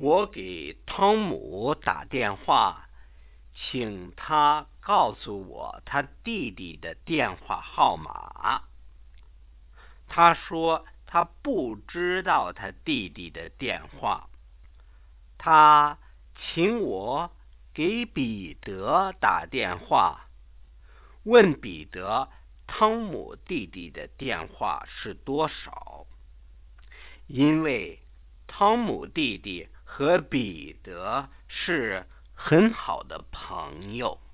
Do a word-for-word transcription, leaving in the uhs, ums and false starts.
我给汤姆打电话，请他告诉我他弟弟的电话号码。他说他不知道他弟弟的电话。他请我给彼得打电话，问彼得汤姆弟弟的电话是多少，因为汤姆弟弟和彼得是很好的朋友。